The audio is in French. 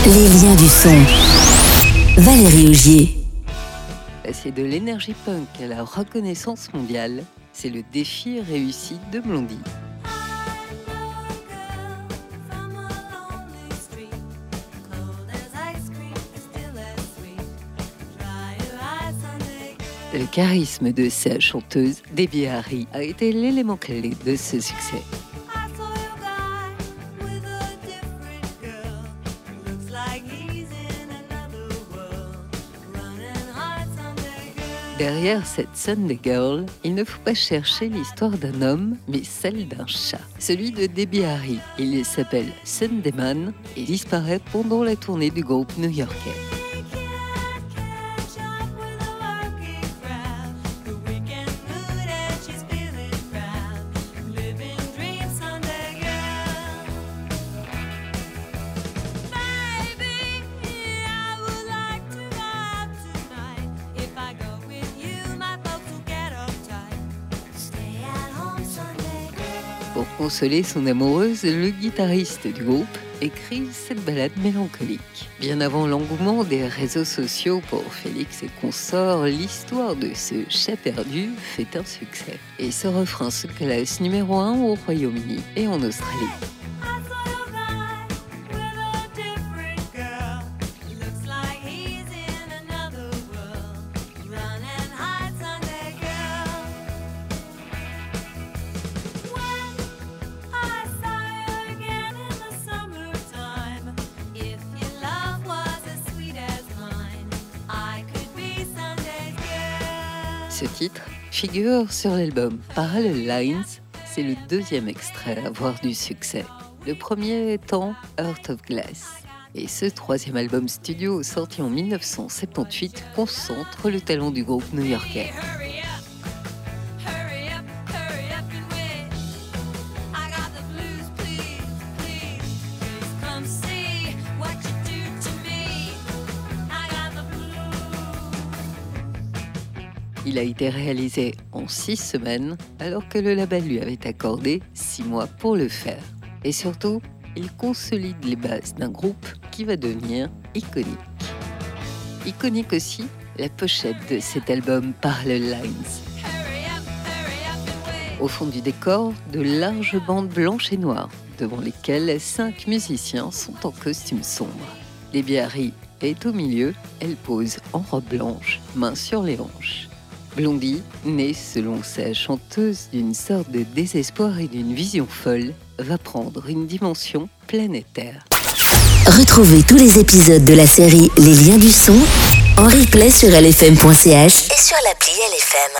Les liens du son. Valérie Augier. C'est de l'énergie punk à la reconnaissance mondiale. C'est le défi réussi de Blondie. Le charisme de sa chanteuse, Debbie Harry, a été l'élément clé de ce succès. Derrière cette Sunday Girl, il ne faut pas chercher l'histoire d'un homme, mais celle d'un chat. Celui de Debbie Harry. Il s'appelle Sunday Man et disparaît pendant la tournée du groupe new-yorkais. Pour consoler son amoureuse, le guitariste du groupe écrit cette ballade mélancolique. Bien avant l'engouement des réseaux sociaux pour Félix et consorts, l'histoire de ce chat perdu fait un succès. Et ce refrain se classe numéro 1 au Royaume-Uni et en Australie. Ce titre figure sur l'album Parallel Lines, c'est le deuxième extrait à avoir du succès. Le premier étant Heart of Glass. Et ce troisième album studio sorti en 1978 concentre le talent du groupe new-yorkais. Il a été réalisé en 6 semaines, alors que le label lui avait accordé 6 mois pour le faire. Et surtout, il consolide les bases d'un groupe qui va devenir iconique. Iconique aussi, la pochette de cet album Parallel Lines. Au fond du décor, de larges bandes blanches et noires, devant lesquelles 5 musiciens sont en costume sombre. Debbie Harry est au milieu, elle pose en robe blanche, main sur les hanches. Blondie, née selon sa chanteuse d'une sorte de désespoir et d'une vision folle, va prendre une dimension planétaire. Retrouvez tous les épisodes de la série Les liens du son en replay sur lfm.ch et sur l'appli LFM.